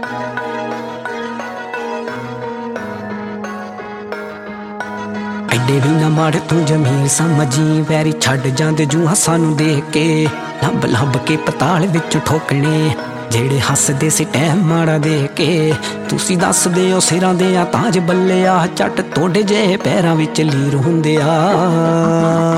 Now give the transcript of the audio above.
ਐਡੇ ਵੀ ਨਾ ਮਾੜੇ ਤੂੰ ਜਮੀਰ ਸਮਝੀ, ਵੈਰੀ ਛੱਡ ਜਾਂਦੇ ਜੂਹਾਂ ਸਾਨੂੰ ਦੇਖ ਕੇ। ਲੱਭ ਲੱਭ ਕੇ ਪਤਾਲ ਵਿੱਚ ਠੋਕਣੇ ਜਿਹੜੇ ਹੱਸਦੇ ਸੀ ਟੈਮ ਮਾੜਾ ਦੇ ਕੇ। ਤੁਸੀਂ ਦੱਸਦੇ ਹੋ ਸਿਰਾਂ ਦੇ ਆ ਤਾਜ ਬੱਲਿਆ, ਝੱਟ ਤੁਹਾਡੇ ਜਿਹੇ ਪੈਰਾਂ ਵਿੱਚ ਲੀਰ ਹੁੰਦੇ ਆ।